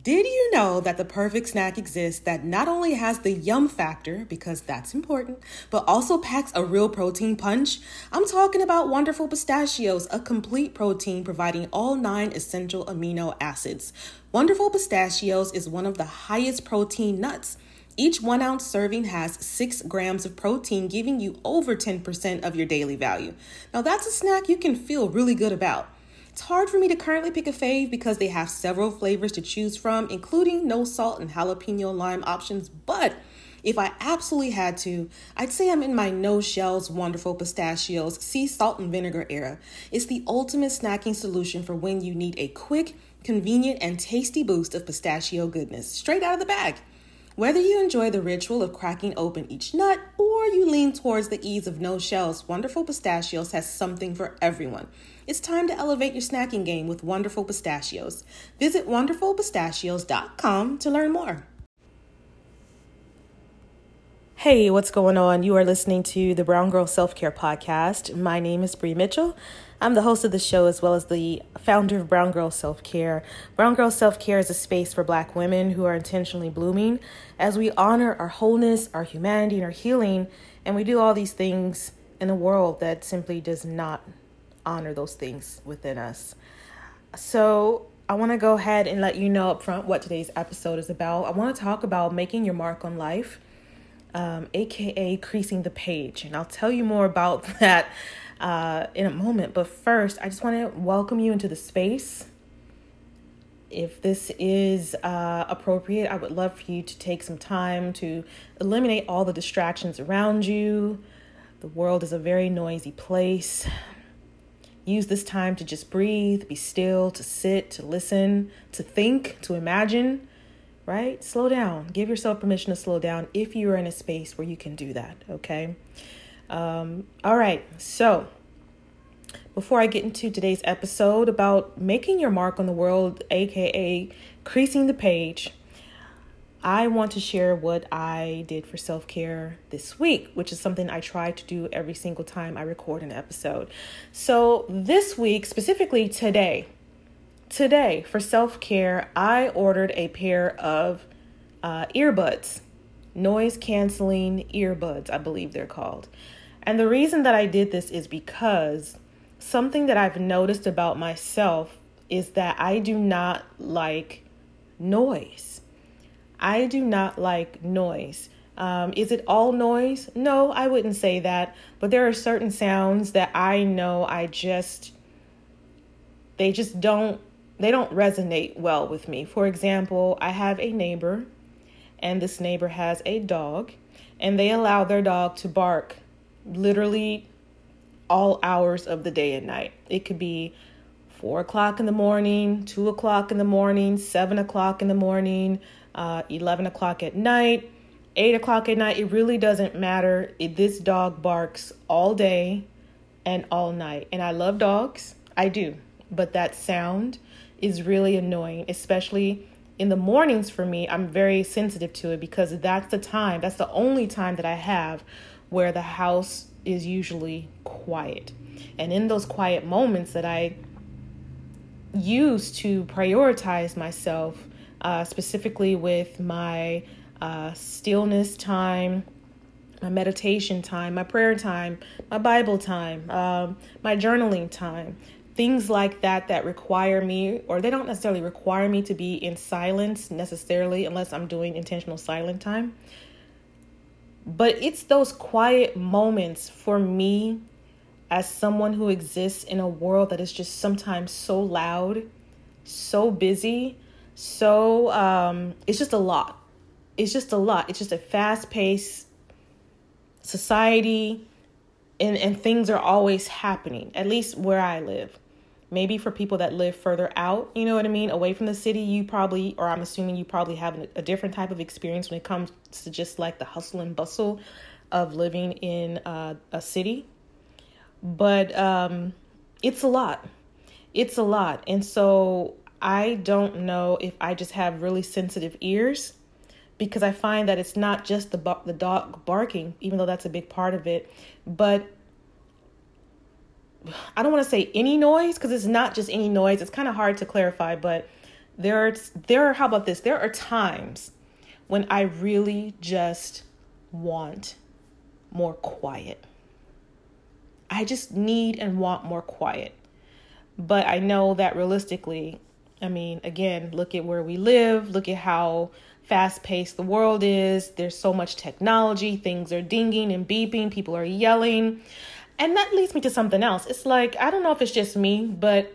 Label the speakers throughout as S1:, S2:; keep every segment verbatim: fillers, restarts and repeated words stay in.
S1: Did you know that the perfect snack exists that not only has the yum factor, because that's important, but also packs a real protein punch? I'm talking about Wonderful Pistachios, a complete protein providing all nine essential amino acids. Wonderful Pistachios is one of the highest protein nuts. Each one ounce serving has six grams of protein, giving you over ten percent of your daily value. Now that's a snack you can feel really good about. It's hard for me to currently pick a fave because they have several flavors to choose from, including no salt and jalapeno lime options. But if I absolutely had to, I'd say I'm in my no shells Wonderful Pistachios sea salt and vinegar era. It's the ultimate snacking solution for when you need a quick, convenient, and tasty boost of pistachio goodness straight out of the bag. Whether you enjoy the ritual of cracking open each nut or you lean towards the ease of no shells, Wonderful Pistachios has something for everyone. It's time to elevate your snacking game with Wonderful Pistachios. Visit wonderful pistachios dot com to learn more. Hey, what's going on? You are listening to the Brown Girl Self-Care Podcast. My name is Bree Mitchell. I'm the host of the show as well as the founder of Brown Girl Self-Care. Brown Girl Self-Care is a space for Black women who are intentionally blooming as we honor our wholeness, our humanity, and our healing. And we do all these things in a world that simply does not honor those things within us. So I want to go ahead and let you know up front what today's episode is about. I want to talk about making your mark on life, um, aka creasing the page. And I'll tell you more about that uh, in a moment. But first, I just want to welcome you into the space. If this is uh, appropriate, I would love for you to take some time to eliminate all the distractions around you. The world is a very noisy place. Use this time to just breathe, be still, to sit, to listen, to think, to imagine, right? Slow down. Give yourself permission to slow down if you are in a space where you can do that, okay? Um, all right, so before I get into today's episode about making your mark on the world, aka creasing the page, I want to share what I did for self-care this week, which is something I try to do every single time I record an episode. So this week, specifically today, today for self-care, I ordered a pair of uh, earbuds, noise canceling earbuds, I believe they're called. And the reason that I did this is because something that I've noticed about myself is that I do not like noise. I do not like noise. Um, is it all noise? No, I wouldn't say that. But there are certain sounds that I know I just, they just don't, they don't resonate well with me. For example, I have a neighbor and this neighbor has a dog and they allow their dog to bark literally all hours of the day and night. It could be four o'clock in the morning, two o'clock in the morning, seven o'clock in the morning, Uh, eleven o'clock at night, eight o'clock at night. It really doesn't matter. It, this dog barks all day and all night. And I love dogs. I do. But that sound is really annoying, especially in the mornings for me. I'm very sensitive to it because that's the time. That's the only time that I have where the house is usually quiet. And in those quiet moments that I use to prioritize myself, Uh, specifically with my uh, stillness time, my meditation time, my prayer time, my Bible time, um, my journaling time, things like that that require me, or they don't necessarily require me to be in silence necessarily unless I'm doing intentional silent time. But it's those quiet moments for me as someone who exists in a world that is just sometimes so loud, so busy, So um, it's just a lot. It's just a lot. It's just a fast-paced society, and, and things are always happening, at least where I live. Maybe for people that live further out, you know what I mean, away from the city, you probably, or I'm assuming you probably have a different type of experience when it comes to just like the hustle and bustle of living in uh, a city. But um, it's a lot. It's a lot. And so I don't know if I just have really sensitive ears, because I find that it's not just the the dog barking, even though that's a big part of it, but I don't want to say any noise, because it's not just any noise. It's kind of hard to clarify, but There are, there are, how about this? There are times when I really just want more quiet. I just need and want more quiet. But I know that realistically, I mean, again, look at where we live. Look at how fast-paced the world is. There's so much technology. Things are dinging and beeping. People are yelling. And that leads me to something else. It's like, I don't know if it's just me, but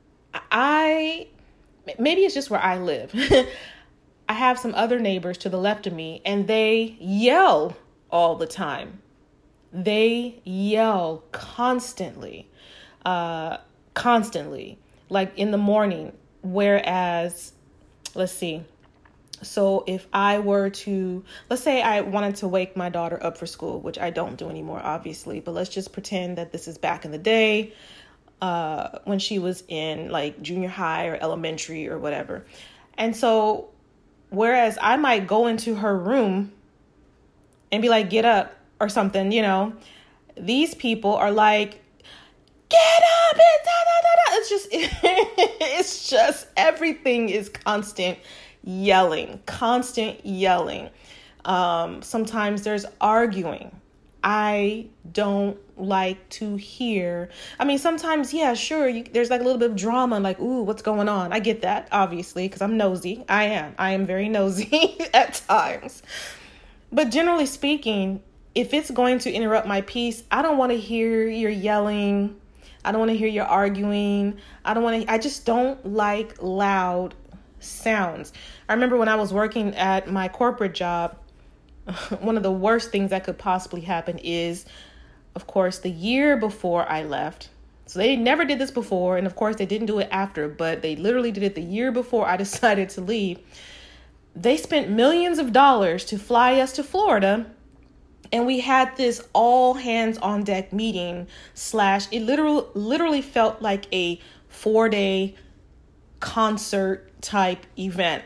S1: I, maybe it's just where I live. I have some other neighbors to the left of me, and they yell all the time. They yell constantly, uh, constantly, like in the morning. Whereas, let's see. So if I were to, let's say I wanted to wake my daughter up for school, which I don't do anymore, obviously, but let's just pretend that this is back in the day, uh, when she was in like junior high or elementary or whatever. And so, whereas I might go into her room and be like, get up or something, you know, these people are like, get up, and da, da, da, da. It's just, it's just, everything is constant yelling, constant yelling. Um, sometimes there's arguing. I don't like to hear, I mean, sometimes, yeah, sure, you, there's like a little bit of drama, like, ooh, what's going on? I get that, obviously, because I'm nosy. I am. I am very nosy at times. But generally speaking, if it's going to interrupt my peace, I don't want to hear your yelling. I don't want to hear your arguing. I don't want to, I just don't like loud sounds. I remember when I was working at my corporate job, one of the worst things that could possibly happen is, of course, the year before I left. So they never did this before. And of course, they didn't do it after, but they literally did it the year before I decided to leave. They spent millions of dollars to fly us to Florida. And we had this all hands on deck meeting slash, it literally, literally felt like a four day concert type event.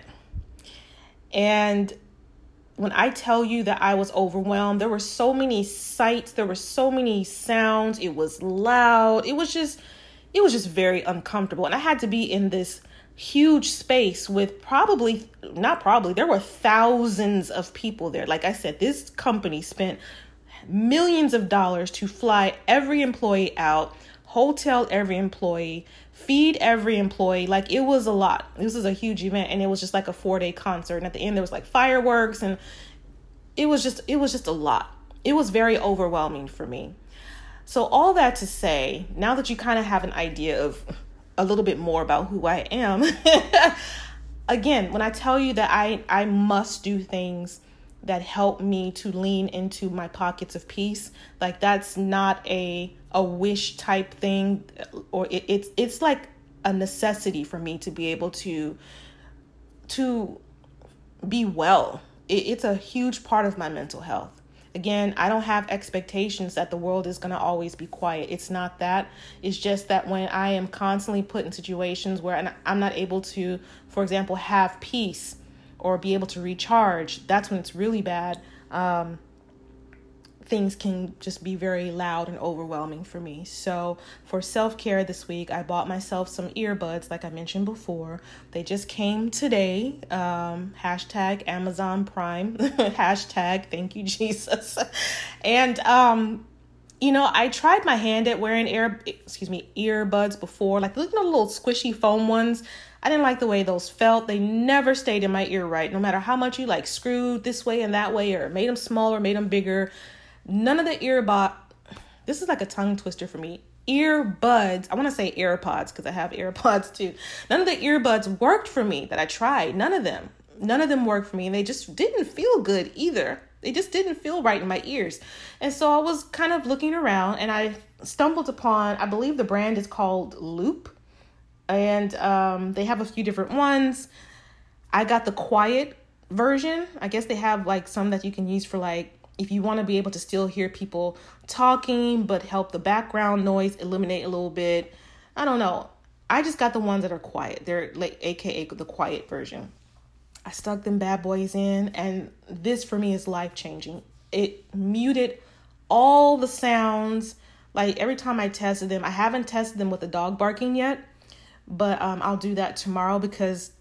S1: And when I tell you that I was overwhelmed, there were so many sights, there were so many sounds, it was loud, it was just, it was just very uncomfortable. And I had to be in this huge space with probably, not probably, there were thousands of people there. Like I said, this company spent millions of dollars to fly every employee out, hotel every employee, feed every employee. Like, it was a lot. This was a huge event, and it was just like a four day concert. And at the end, there was like fireworks, and it was just, it was just a lot. It was very overwhelming for me. So all that to say, now that you kind of have an idea of a little bit more about who I am, again, when I tell you that I, I must do things that help me to lean into my pockets of peace, like that's not a a wish type thing, or it, it's it's like a necessity for me to be able to to be well. It, it's a huge part of my mental health. Again, I don't have expectations that the world is going to always be quiet. It's not that. It's just that when I am constantly put in situations where I'm not able to, for example, have peace or be able to recharge, that's when it's really bad. Um, things can just be very loud and overwhelming for me. So for self-care this week, I bought myself some earbuds, like I mentioned before. They just came today. Um, hashtag Amazon Prime. Hashtag thank you, Jesus. And, um, you know, I tried my hand at wearing ear, excuse me, earbuds before, like, you know, little squishy foam ones. I didn't like the way those felt. They never stayed in my ear right. No matter how much you like screwed this way and that way, or made them smaller, made them bigger. None of the earbud, this is like a tongue twister for me. Earbuds, I want to say AirPods because I have AirPods too. None of the earbuds worked for me that I tried. None of them. None of them worked for me. And they just didn't feel good either. They just didn't feel right in my ears. And so I was kind of looking around and I stumbled upon, I believe the brand is called Loop. And um, they have a few different ones. I got the quiet version. I guess they have like some that you can use for like, if you want to be able to still hear people talking, but help the background noise eliminate a little bit. I don't know. I just got the ones that are quiet. They're like A K A the quiet version. I stuck them bad boys in, and this for me is life changing. It muted all the sounds. Like every time I tested them, I haven't tested them with the dog barking yet, but um, I'll do that tomorrow because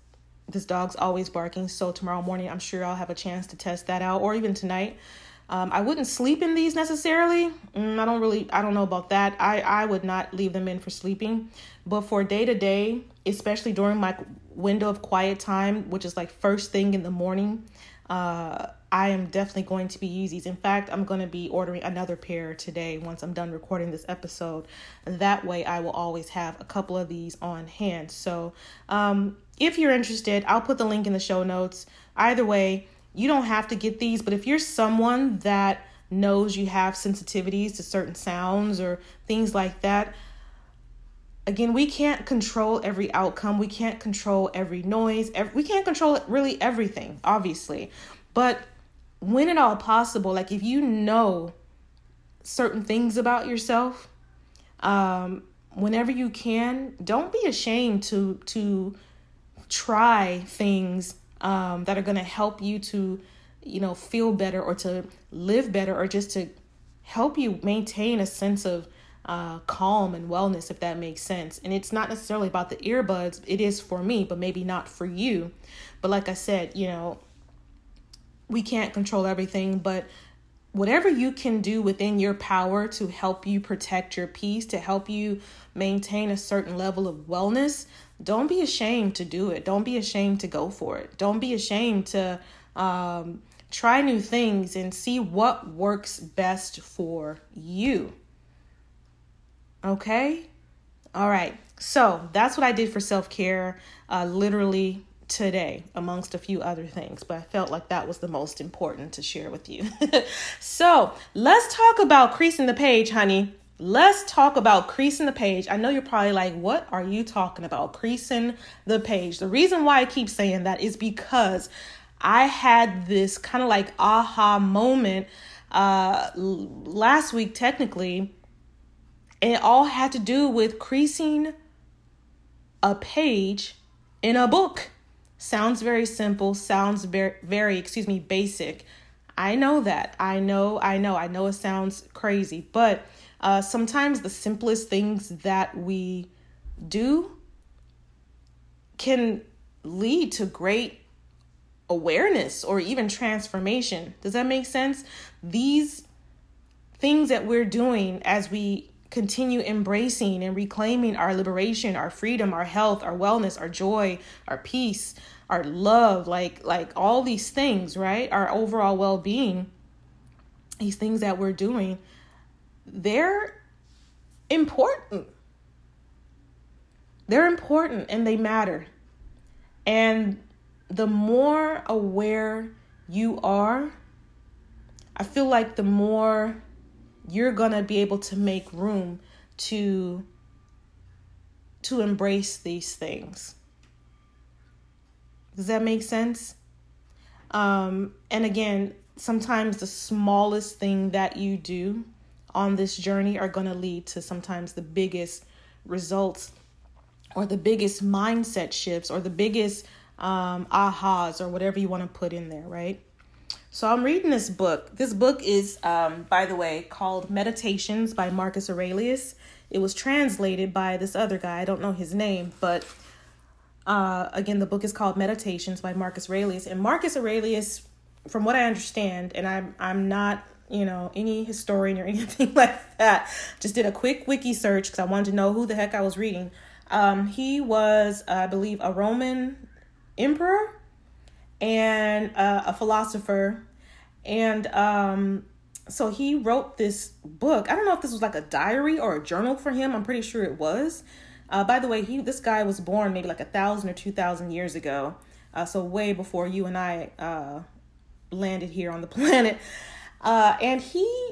S1: this dog's always barking. So tomorrow morning, I'm sure I'll have a chance to test that out, or even tonight. Um, I wouldn't sleep in these necessarily. Mm, I don't really, I don't know about that. I, I would not leave them in for sleeping. But for day to day, especially during my window of quiet time, which is like first thing in the morning, uh, I am definitely going to be using these. In fact, I'm going to be ordering another pair today once I'm done recording this episode. That way I will always have a couple of these on hand. So um, if you're interested, I'll put the link in the show notes. Either way, you don't have to get these, but if you're someone that knows you have sensitivities to certain sounds or things like that, again, we can't control every outcome. We can't control every noise. We can't control really everything, obviously. But when at all possible, like if you know certain things about yourself, um, whenever you can, don't be ashamed to to try things um, that are going to help you to, you know, feel better or to live better or just to help you maintain a sense of uh, calm and wellness, if that makes sense. And it's not necessarily about the earbuds. It is for me, but maybe not for you. But like I said, you know, we can't control everything, but whatever you can do within your power to help you protect your peace, to help you maintain a certain level of wellness, don't be ashamed to do it. Don't be ashamed to go for it. Don't be ashamed to um, try new things and see what works best for you. Okay? All right. So that's what I did for self-care, uh, literally today, amongst a few other things, but I felt like that was the most important to share with you. So let's talk about creasing the page, honey. Let's talk about creasing the page. I know you're probably like, what are you talking about? Creasing the page. The reason why I keep saying that is because I had this kind of like aha moment uh, last week, technically, and it all had to do with creasing a page in a book. Sounds very simple, sounds very, very, excuse me, basic. I know that. I know, I know, I know it sounds crazy, but uh, sometimes the simplest things that we do can lead to great awareness or even transformation. Does that make sense? These things that we're doing as we continue embracing and reclaiming our liberation, our freedom, our health, our wellness, our joy, our peace, our love, like like all these things, right? Our overall well-being, these things that we're doing, they're important. They're important and they matter. And the more aware you are, I feel like the more you're going to be able to make room to to embrace these things. Does that make sense? Um, and again, sometimes the smallest thing that you do on this journey are going to lead to sometimes the biggest results or the biggest mindset shifts or the biggest um, ahas or whatever you want to put in there, right? So I'm reading this book. This book is, um, by the way, called Meditations by Marcus Aurelius. It was translated by this other guy. I don't know his name, but uh, again, the book is called Meditations by Marcus Aurelius. And Marcus Aurelius, from what I understand, and I'm I'm not, you know, any historian or anything like that, just did a quick wiki search because I wanted to know who the heck I was reading. Um, he was, uh, I believe, a Roman emperor and uh, a philosopher. And um, so he wrote this book. I don't know if this was like a diary or a journal for him. I'm pretty sure it was. Uh, by the way, he this guy was born maybe like a thousand or two thousand years ago. Uh, so way before you and I uh, landed here on the planet. Uh, and he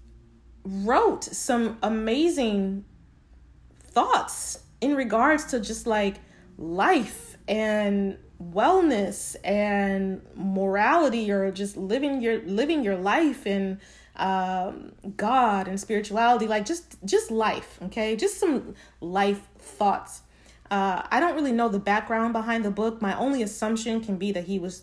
S1: wrote some amazing thoughts in regards to just like life and wellness and morality, or just living your living your life and um, God and spirituality, like just just life. Okay, just some life thoughts. Uh, I don't really know the background behind the book. My only assumption can be that he was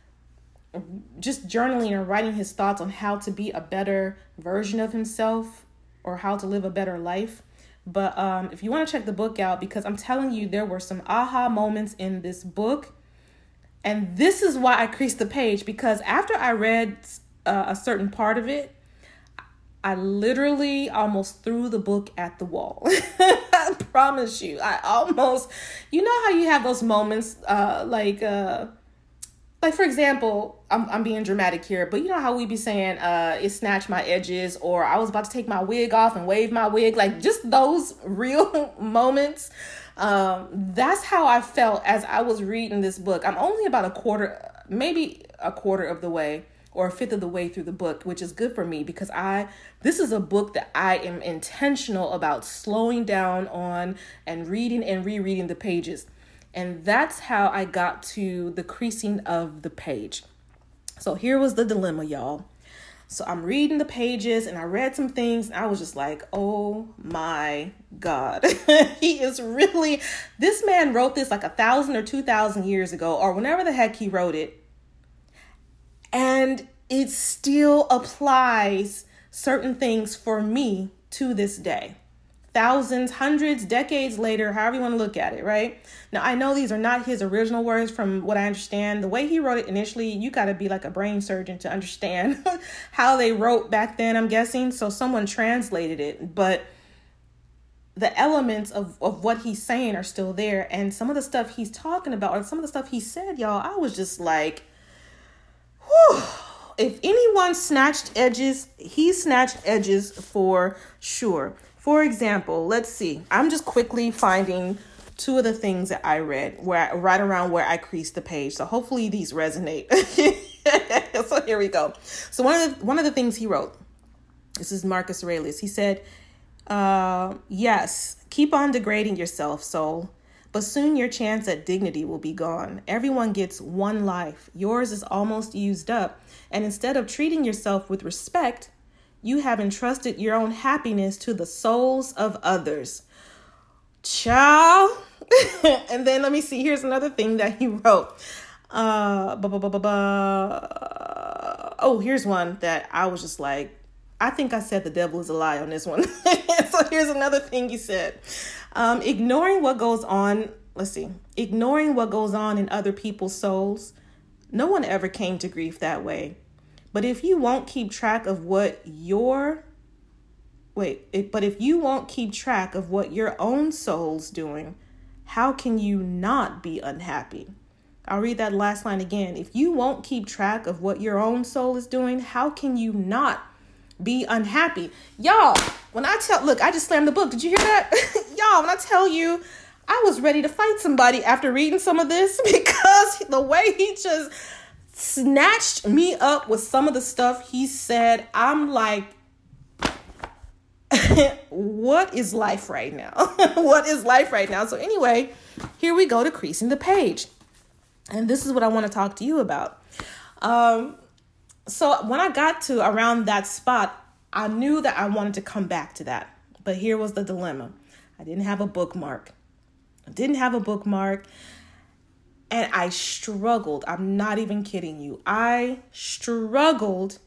S1: just journaling or writing his thoughts on how to be a better version of himself or how to live a better life. But um, if you want to check the book out, because I'm telling you, there were some aha moments in this book And this is why I creased the page, because after I read uh, a certain part of it, I literally almost threw the book at the wall. I promise you. I almost, you know how you have those moments, uh, like, uh, like for example, I'm I'm being dramatic here, but you know how we be saying, uh, it snatched my edges, or I was about to take my wig off and wave my wig, like just those real moments. Um, that's how I felt as I was reading this book. I'm only about a quarter, maybe a quarter of the way, or a fifth of the way through the book, which is good for me because I, this is a book that I am intentional about slowing down on and reading and rereading the pages. And that's how I got to the creasing of the page. So here was the dilemma, y'all. So I'm reading the pages and I read some things and I was just like, oh my God, he is really, this man wrote this like a thousand or two thousand years ago, or whenever the heck he wrote it. And it still applies certain things for me to this day. Thousands, hundreds, decades later, however you want to look at it, right? Now, I know these are not his original words from what I understand. The way he wrote it initially, you got to be like a brain surgeon to understand how they wrote back then, I'm guessing. So someone translated it, but the elements of, of what he's saying are still there. And some of the stuff he's talking about, or some of the stuff he said, y'all, I was just like, whew. If anyone snatched edges, he snatched edges for sure. For example, let's see. I'm just quickly finding two of the things that I read where I, right around where I creased the page. So hopefully these resonate. So here we go. So one of the, one of the things he wrote, this is Marcus Aurelius. He said, uh, yes, keep on degrading yourself, soul. But soon your chance at dignity will be gone. Everyone gets one life. Yours is almost used up. And instead of treating yourself with respect, you have entrusted your own happiness to the souls of others. Ciao. And then let me see. Here's another thing that he wrote. Uh, bu- bu- bu- bu- bu- oh, here's one that I was just like, I think I said the devil is a lie on this one. So here's another thing he said. Um, ignoring what goes on. Let's see. Ignoring what goes on in other people's souls. No one ever came to grief that way. But if you won't keep track of what your, wait, it, but if you won't keep track of what your own soul's doing, how can you not be unhappy? I'll read that last line again. If you won't keep track of what your own soul is doing, how can you not be unhappy? Y'all, when I tell, look, I just slammed the book. Did you hear that? Y'all, when I tell you, I was ready to fight somebody after reading some of this because the way he just snatched me up with some of the stuff he said, I'm like, what is life right now? What is life right now? So anyway, here we go to creasing the page. And this is what I want to talk to you about. Um, so when I got to around that spot, I knew that I wanted to come back to that. But here was the dilemma. I didn't have a bookmark. I didn't have a bookmark. And I struggled. I'm not even kidding you. I struggled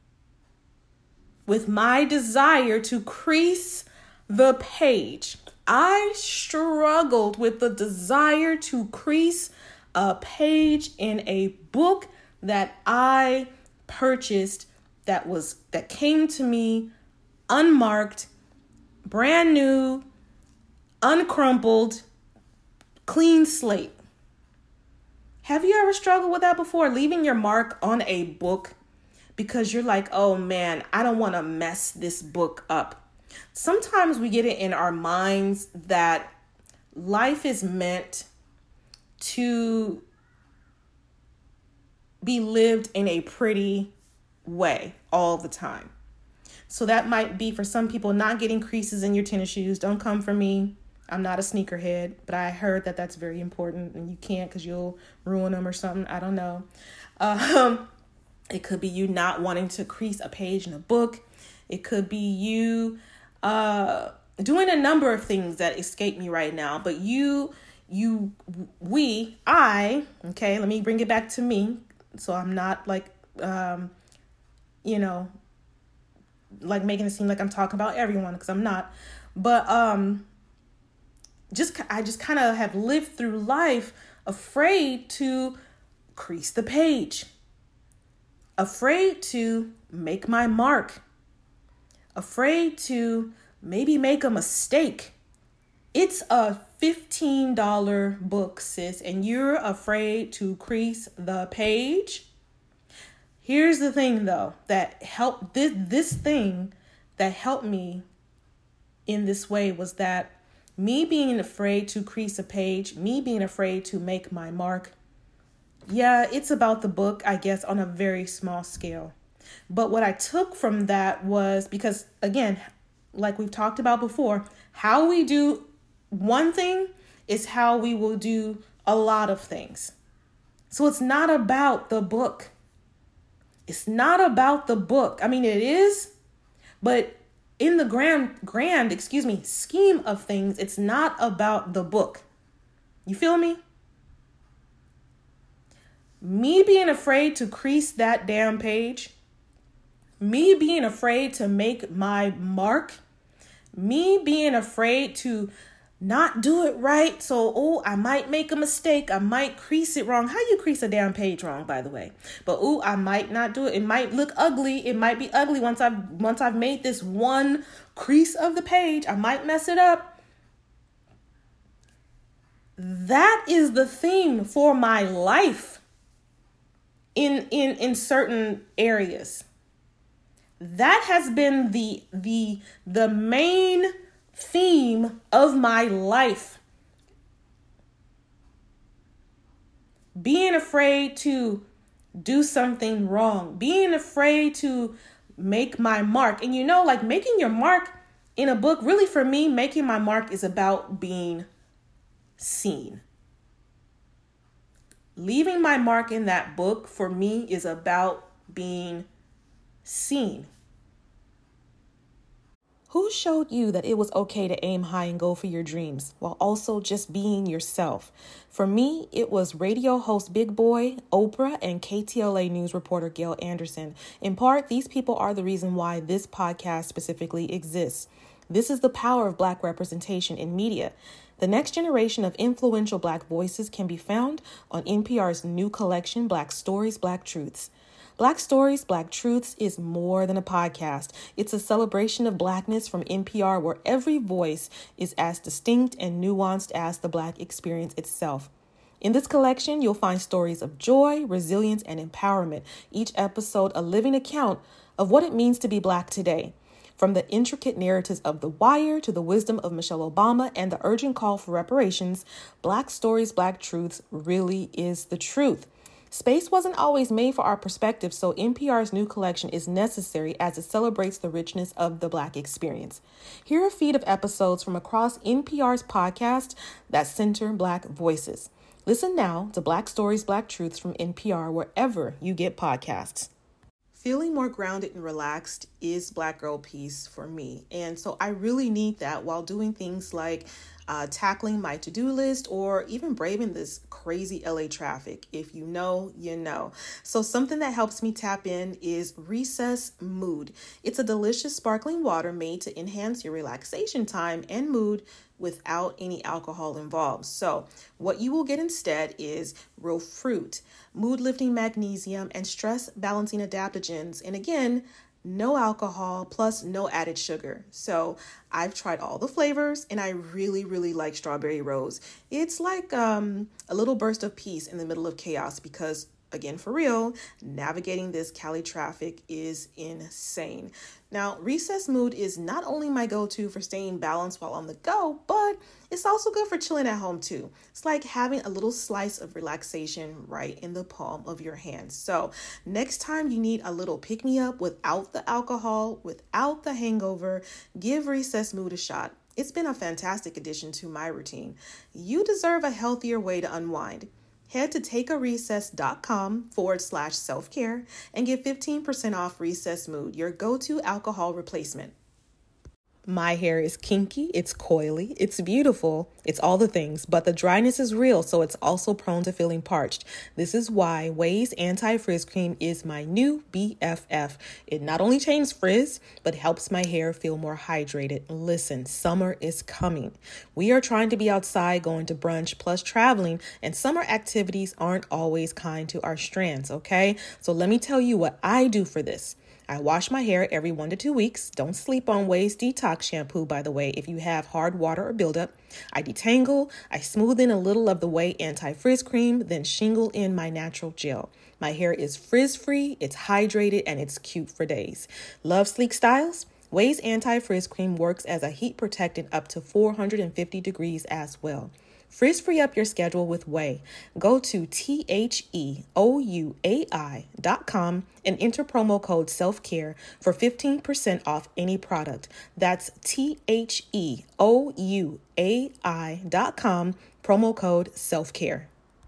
S1: with my desire to crease the page. I struggled with the desire to crease a page in a book that I purchased that was that came to me unmarked, brand new, uncrumpled, clean slate. Have you ever struggled with that before? Leaving your mark on a book because you're like, oh man, I don't want to mess this book up. Sometimes we get it in our minds that life is meant to be lived in a pretty way all the time. So that might be for some people not getting creases in your tennis shoes. Don't come for me. I'm not a sneakerhead, but I heard that that's very important and you can't because you'll ruin them or something. I don't know. Um, it could be you not wanting to crease a page in a book. It could be you uh, doing a number of things that escape me right now. But you, you, we, I, okay, let me bring it back to me. So I'm not like, um, you know, like making it seem like I'm talking about everyone because I'm not. But, um, Just I just kind of have lived through life afraid to crease the page, afraid to make my mark, afraid to maybe make a mistake. It's a fifteen dollars book, sis, and you're afraid to crease the page. Here's the thing, though, that helped this, this thing that helped me in this way was that me being afraid to crease a page, me being afraid to make my mark. Yeah, it's about the book, I guess, on a very small scale. But what I took from that was because, again, like we've talked about before, how we do one thing is how we will do a lot of things. So it's not about the book. It's not about the book. I mean, it is, but in the grand, grand, excuse me, scheme of things, it's not about the book. You feel me? Me being afraid to crease that damn page, me being afraid to make my mark, me being afraid to not do it right. So, oh, I might make a mistake. I might crease it wrong. How you crease a damn page wrong, by the way? But, oh, I might not do it. It might look ugly. It might be ugly once I've, once I've made this one crease of the page. I might mess it up. That is the theme for my life in, in, in certain areas. That has been the, the, the main theme of my life. Being afraid to do something wrong, being afraid to make my mark. And you know, like making your mark in a book, really for me, making my mark is about being seen. Leaving my mark in that book for me is about being seen. Who showed you that it was okay to aim high and go for your dreams while also just being yourself? For me, it was radio host Big Boy, Oprah, and K T L A News reporter Gail Anderson. In part, these people are the reason why this podcast specifically exists. This is the power of Black representation in media. The next generation of influential Black voices can be found on N P R's new collection, Black Stories, Black Truths. Black Stories, Black Truths is more than a podcast. It's a celebration of Blackness from N P R where every voice is as distinct and nuanced as the Black experience itself. In this collection, you'll find stories of joy, resilience, and empowerment. Each episode a living account of what it means to be Black today. From the intricate narratives of The Wire to the wisdom of Michelle Obama and the urgent call for reparations, Black Stories, Black Truths really is the truth. Space wasn't always made for our perspective, so N P R's new collection is necessary as it celebrates the richness of the Black experience. Here are a feed of episodes from across N P R's podcast that center Black voices. Listen now to Black Stories, Black Truths from N P R wherever you get podcasts. Feeling more grounded and relaxed is Black Girl Peace for me. And so I really need that while doing things like uh, tackling my to-do list or even braving this crazy L A traffic. If you know, you know. So something that helps me tap in is Recess Mood. It's a delicious sparkling water made to enhance your relaxation time and mood without any alcohol involved. So what you will get instead is real fruit, mood-lifting magnesium, and stress-balancing adaptogens. And again, no alcohol plus no added sugar. So I've tried all the flavors and I really, really like strawberry rose. It's like um, a little burst of peace in the middle of chaos because, again, for real, navigating this Cali traffic is insane. Now, Recess Mood is not only my go-to for staying balanced while on the go, but it's also good for chilling at home too. It's like having a little slice of relaxation right in the palm of your hand. So next time you need a little pick-me-up without the alcohol, without the hangover, give Recess Mood a shot. It's been a fantastic addition to my routine. You deserve a healthier way to unwind. Head to takearecess.com forward slash self-care and get fifteen percent off Recess Mood, your go-to alcohol replacement. My hair is kinky, it's coily, it's beautiful, it's all the things, but the dryness is real, so it's also prone to feeling parched. This is why Ouai's Anti-Frizz Cream is my new B F F. It not only changes frizz, but helps my hair feel more hydrated. Listen, summer is coming. We are trying to be outside, going to brunch, plus traveling, and summer activities aren't always kind to our strands, okay? So let me tell you what I do for this. I wash my hair every one to two weeks. Don't sleep on Ouai's Detox Shampoo, by the way, if you have hard water or buildup. I detangle, I smooth in a little of the Ouai Anti-Frizz Cream, then shingle in my natural gel. My hair is frizz-free, it's hydrated, and it's cute for days. Love sleek styles? Ouai's Anti-Frizz Cream works as a heat protectant up to four hundred fifty degrees as well. Frizz free up your schedule with Ouai. Go to T H E O U A I dot com and enter promo code SELFCARE for fifteen percent off any product. That's T H E O U A I dot com, promo code SELFCARE.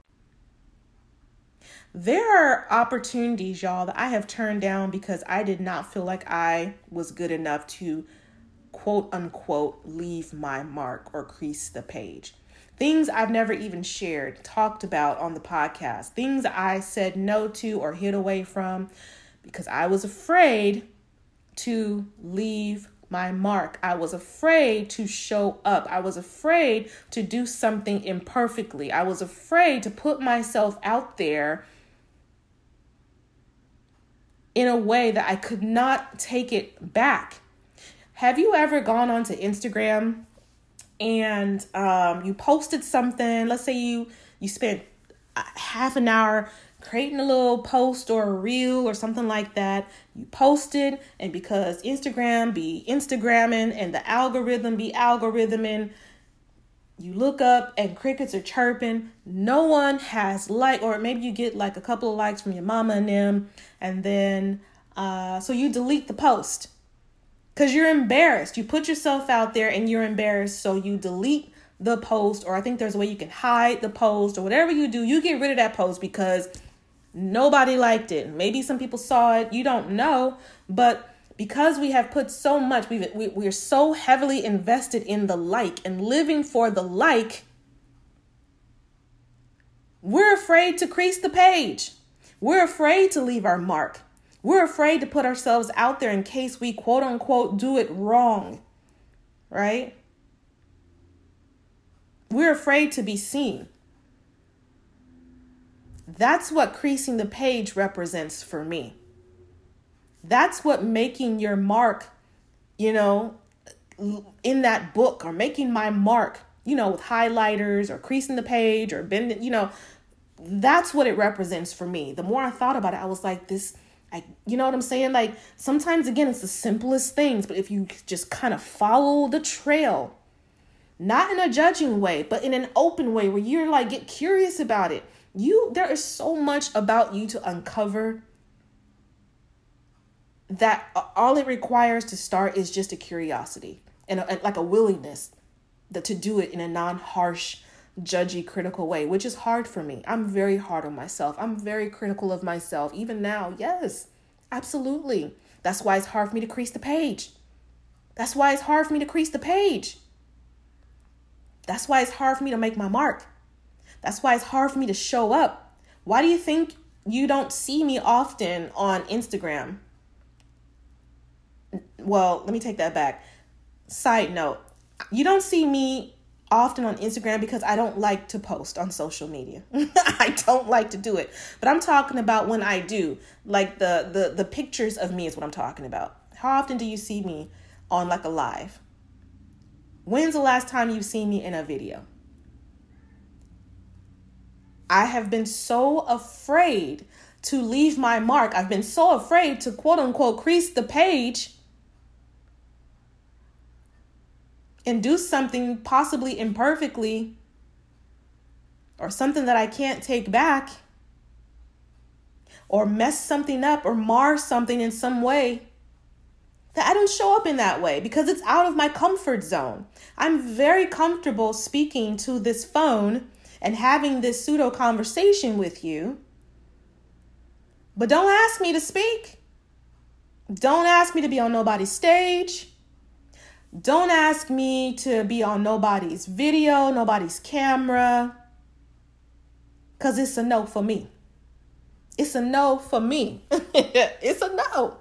S1: There are opportunities, y'all, that I have turned down because I did not feel like I was good enough to quote unquote leave my mark or crease the page. Things I've never even shared, talked about on the podcast. Things I said no to or hid away from because I was afraid to leave my mark. I was afraid to show up. I was afraid to do something imperfectly. I was afraid to put myself out there in a way that I could not take it back. Have you ever gone onto Instagram and um, you posted something? Let's say you you spent half an hour creating a little post or a reel or something like that. You posted, and because Instagram be Instagramming and the algorithm be algorithming, you look up and crickets are chirping. No one has like, or maybe you get like a couple of likes from your mama and them, and then uh, so you delete the post. Because you're embarrassed. You put yourself out there and you're embarrassed. So you delete the post, or I think there's a way you can hide the post, or whatever you do, you get rid of that post because nobody liked it. Maybe some people saw it. You don't know. But because we have put so much, we've, we, we're so heavily invested in the like and living for the like, we're afraid to crease the page. We're afraid to leave our mark. We're afraid to put ourselves out there in case we quote unquote do it wrong, right? We're afraid to be seen. That's what creasing the page represents for me. That's what making your mark, you know, in that book, or making my mark, you know, with highlighters or creasing the page or bending, you know, that's what it represents for me. The more I thought about it, I was like, this, I, you know what I'm saying? Like sometimes, again, it's the simplest things, but if you just kind of follow the trail, not in a judging way, but in an open way where you're like, get curious about it. You, there is so much about you to uncover that all it requires to start is just a curiosity and a, like a willingness that to do it in a non-harsh, judgy, critical way, which is hard for me. I'm very hard on myself. I'm very critical of myself. Even now, yes, absolutely. That's why it's hard for me to crease the page. That's why it's hard for me to crease the page. That's why it's hard for me to make my mark. That's why it's hard for me to show up. Why do you think you don't see me often on Instagram? Well, let me take that back. Side note, you don't see me often on Instagram because I don't like to post on social media. I don't like to do it. But I'm talking about when I do, like the, the, the pictures of me is what I'm talking about. How often do you see me on like a live? When's the last time you've seen me in a video? I have been so afraid to leave my mark. I've been so afraid to quote unquote crease the page and do something possibly imperfectly or something that I can't take back or mess something up or mar something in some way, that I don't show up in that way because it's out of my comfort zone. I'm very comfortable speaking to this phone and having this pseudo conversation with you, but don't ask me to speak. Don't ask me to be on nobody's stage. Don't ask me to be on nobody's video, nobody's camera, because it's a no for me. It's a no for me. It's a no.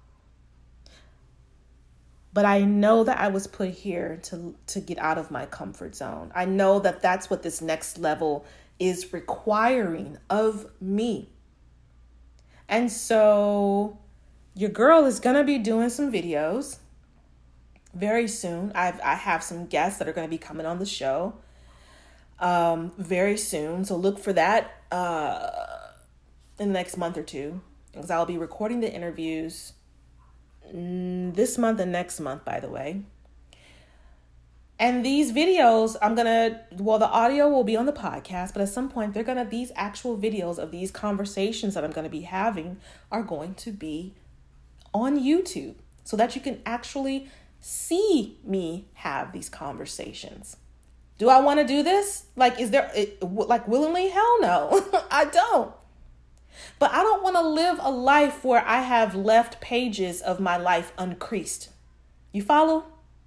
S1: But I know that I was put here to, to get out of my comfort zone. I know that that's what this next level is requiring of me. And so your girl is going to be doing some videos very soon. I've, I have some guests that are going to be coming on the show um, very soon. So look for that uh, in the next month or two, because I'll be recording the interviews this month and next month, by the way. And these videos, I'm going to, well, the audio will be on the podcast, but at some point they're going to, these actual videos of these conversations that I'm going to be having are going to be on YouTube so that you can actually see me have these conversations. Do I want to do this? Like, is there, like, willingly? Hell no, I don't. But I don't want to live a life where I have left pages of my life uncreased. You follow?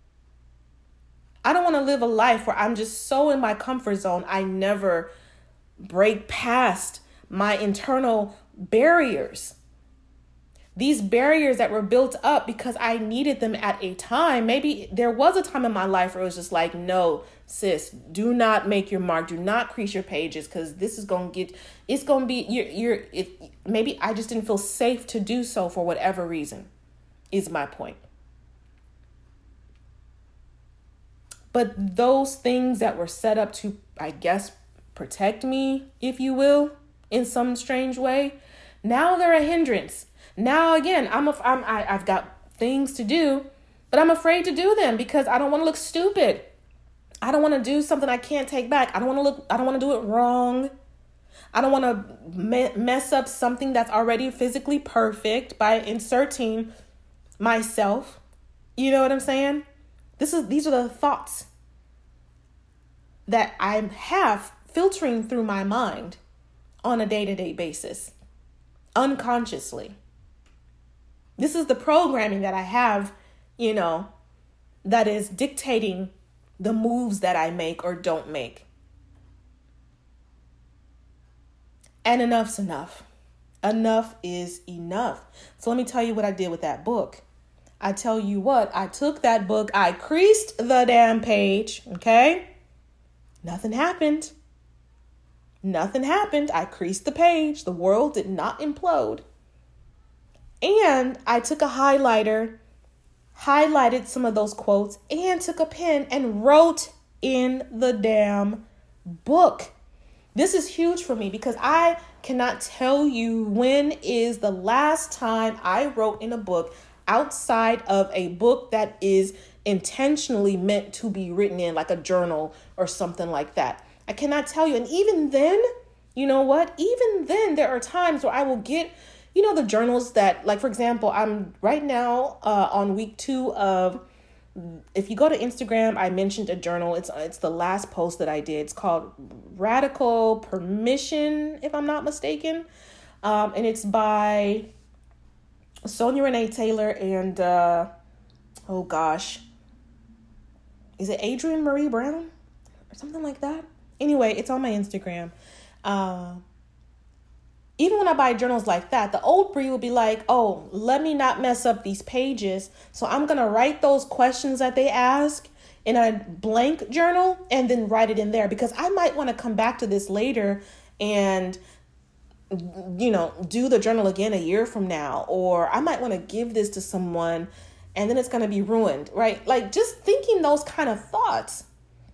S1: I don't want to live a life where I'm just so in my comfort zone, I never break past my internal barriers. These barriers that were built up because I needed them at a time. Maybe there was a time in my life where it was just like, no, sis, do not make your mark. Do not crease your pages, because this is going to get, it's going to be, you're, you're, it, maybe I just didn't feel safe to do so for whatever reason, is my point. But those things that were set up to, I guess, protect me, if you will, in some strange way, now they're a hindrance. Now, again, I'm, a, I'm I, I've got things to do, but I'm afraid to do them because I don't want to look stupid. I don't want to do something I can't take back. I don't want to look, I don't want to do it wrong. I don't want to me- mess up something that's already physically perfect by inserting myself. You know what I'm saying? This is, these are the thoughts that I have filtering through my mind on a day-to-day basis, unconsciously. This is the programming that I have, you know, that is dictating the moves that I make or don't make. And enough's enough. Enough is enough. So let me tell you what I did with that book. I tell you what, I took that book, I creased the damn page, okay? Nothing happened. Nothing happened. I creased the page. The world did not implode. And I took a highlighter, highlighted some of those quotes, and took a pen and wrote in the damn book. This is huge for me because I cannot tell you when is the last time I wrote in a book outside of a book that is intentionally meant to be written in, like a journal or something like that. I cannot tell you. And even then, you know what? Even then, there are times where I will get, you know, the journals that, like, for example, I'm right now uh, on week two of, if you go to Instagram, I mentioned a journal. It's it's the last post that I did. It's called Radical Permission, if I'm not mistaken. Um, and it's by Sonia Renee Taylor and, uh, oh gosh, is it Adrienne Marie Brown or something like that? Anyway, it's on my Instagram. Uh, even when I buy journals like that, the old Brie will be like, oh, let me not mess up these pages. So I'm going to write those questions that they ask in a blank journal and then write it in there because I might want to come back to this later and, you know, do the journal again a year from now, or I might want to give this to someone and then it's going to be ruined, right? Like just thinking those kind of thoughts.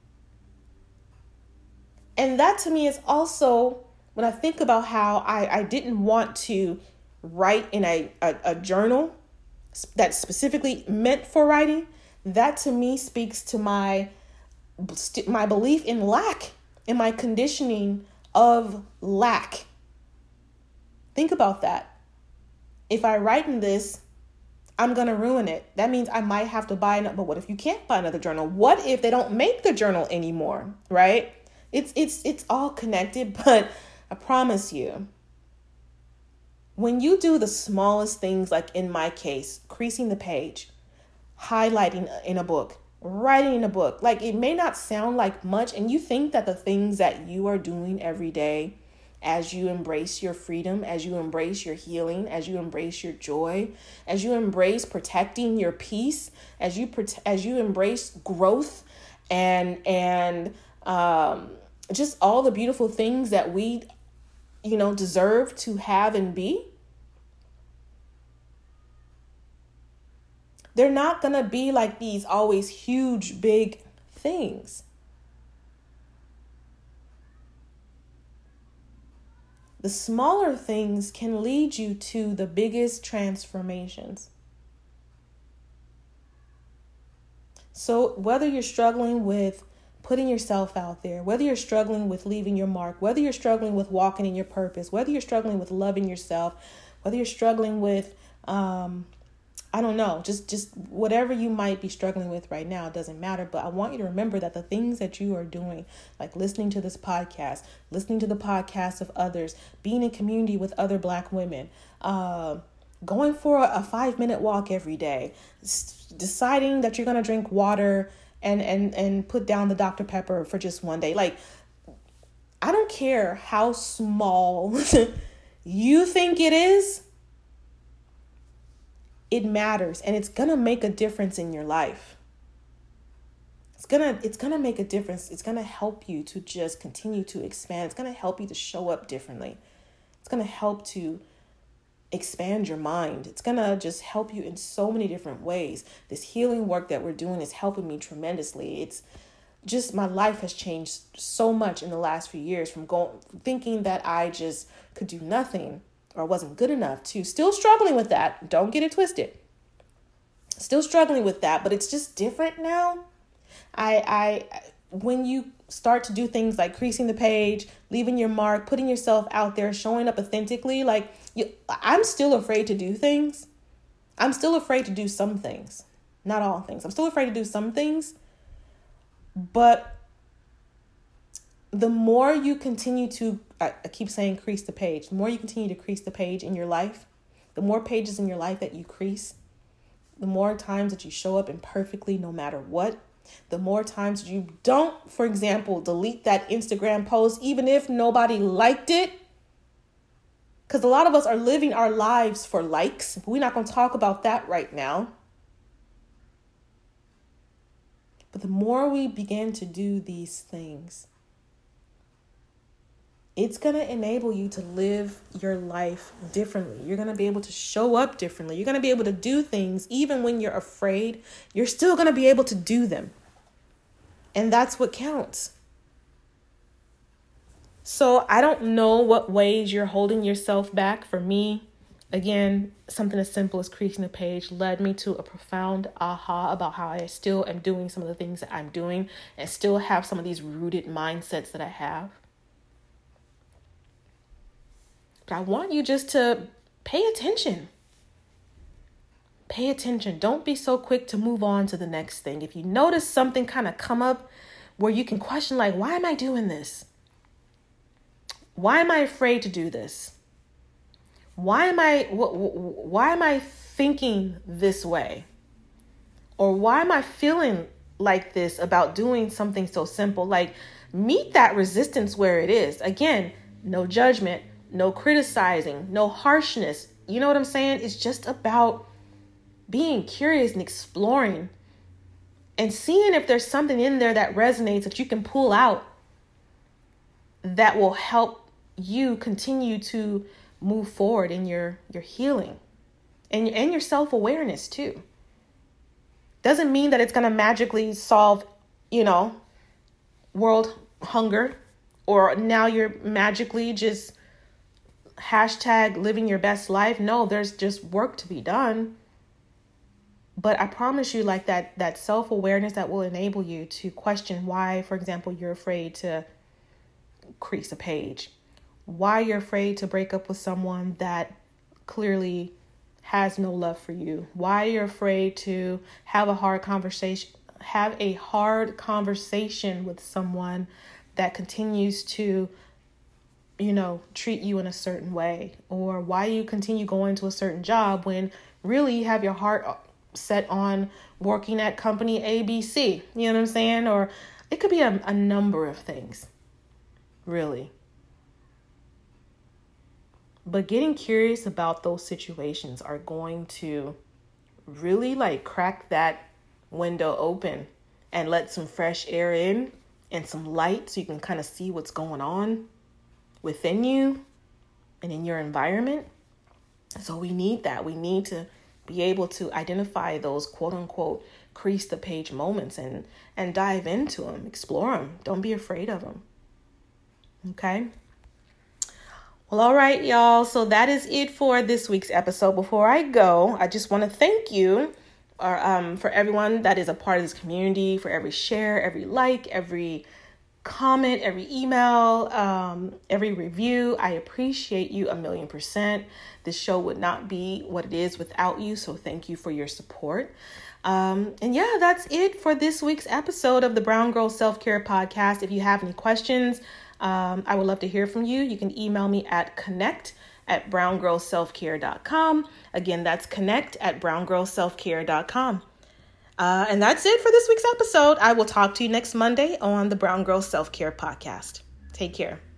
S1: And that to me is also, when I think about how I, I didn't want to write in a, a, a journal that's specifically meant for writing, that to me speaks to my, my belief in lack, in my conditioning of lack. Think about that. If I write in this, I'm going to ruin it. That means I might have to buy another. But what if you can't buy another journal? What if they don't make the journal anymore, right? It's it's it's all connected, but I promise you, when you do the smallest things, like in my case, creasing the page, highlighting in a book, writing a book. Like, it may not sound like much, and you think that the things that you are doing every day, as you embrace your freedom, as you embrace your healing, as you embrace your joy, as you embrace protecting your peace, as you prote- as you embrace growth and and um, just all the beautiful things that we, you know, deserve to have and be, they're not going to be like these always huge, big things. The smaller things can lead you to the biggest transformations. So whether you're struggling with putting yourself out there, whether you're struggling with leaving your mark, whether you're struggling with walking in your purpose, whether you're struggling with loving yourself, whether you're struggling with, um, I don't know, just, just whatever you might be struggling with right now, it doesn't matter. But I want you to remember that the things that you are doing, like listening to this podcast, listening to the podcasts of others, being in community with other Black women, uh, going for a five minute walk every day, s- deciding that you're going to drink water and, and, and put down the Doctor Pepper for just one day. Like, I don't care how small you think it is. It matters, and it's going to make a difference in your life. It's going to it's going to make a difference. It's going to help you to just continue to expand. It's going to help you to show up differently. It's going to help to expand your mind. It's going to just help you in so many different ways. This healing work that we're doing is helping me tremendously. It's just, my life has changed so much in the last few years, from going thinking that I just could do nothing or wasn't good enough, to still struggling with that. Don't get it twisted. Still struggling with that, but it's just different now. I, I, when you start to do things like creasing the page, leaving your mark, putting yourself out there, showing up authentically, like you, I'm still afraid to do things. I'm still afraid to do some things, not all things. I'm still afraid to do some things, but the more you continue to, I, I keep saying crease the page, the more you continue to crease the page in your life, the more pages in your life that you crease, the more times that you show up imperfectly no matter what, the more times you don't, for example, delete that Instagram post even if nobody liked it. Because a lot of us are living our lives for likes. We're not going to talk about that right now. But the more we begin to do these things, it's going to enable you to live your life differently. You're going to be able to show up differently. You're going to be able to do things even when you're afraid. You're still going to be able to do them. And that's what counts. So I don't know what ways you're holding yourself back. For me, again, something as simple as creasing the page led me to a profound aha about how I still am doing some of the things that I'm doing and still have some of these rooted mindsets that I have. But I want you just to pay attention. Pay attention. Don't be so quick to move on to the next thing. If you notice something kind of come up where you can question, like, why am I doing this? Why am I afraid to do this? Why am I, wh- wh- why am I thinking this way? Or why am I feeling like this about doing something so simple? Like, meet that resistance where it is. Again, no judgment, no criticizing, no harshness. You know what I'm saying? It's just about being curious and exploring and seeing if there's something in there that resonates that you can pull out that will help you continue to move forward in your, your healing and, and your self-awareness too. Doesn't mean that it's going to magically solve, you know, world hunger, or now you're magically just hashtag living your best life. No, there's just work to be done. But I promise you, like that, that self-awareness that will enable you to question why, for example, you're afraid to crease a page, why you're afraid to break up with someone that clearly has no love for you, why you're afraid to have a hard conversation, have a hard conversation with someone that continues to, you know, treat you in a certain way, or why you continue going to a certain job when really you have your heart set on working at company A B C. You know what I'm saying? Or it could be a, a number of things, really. But getting curious about those situations are going to really like crack that window open and let some fresh air in and some light so you can kind of see what's going on within you and in your environment. So we need that. We need to be able to identify those quote unquote crease the page moments and, and dive into them, explore them. Don't be afraid of them. Okay. Well, all right, y'all. So that is it for this week's episode. Before I go, I just want to thank you or, um, for everyone that is a part of this community, for every share, every like, every comment, every email, um, every review. I appreciate you a million percent. This show would not be what it is without you. So thank you for your support. Um, and yeah, that's it for this week's episode of the Brown Girl Self-Care Podcast. If you have any questions, um, I would love to hear from you. You can email me at connect at brown girl self care dot com. Again, that's connect at brown girl self care dot com. Uh, and that's it for this week's episode. I will talk to you next Monday on the Brown Girl Self-Care Podcast. Take care.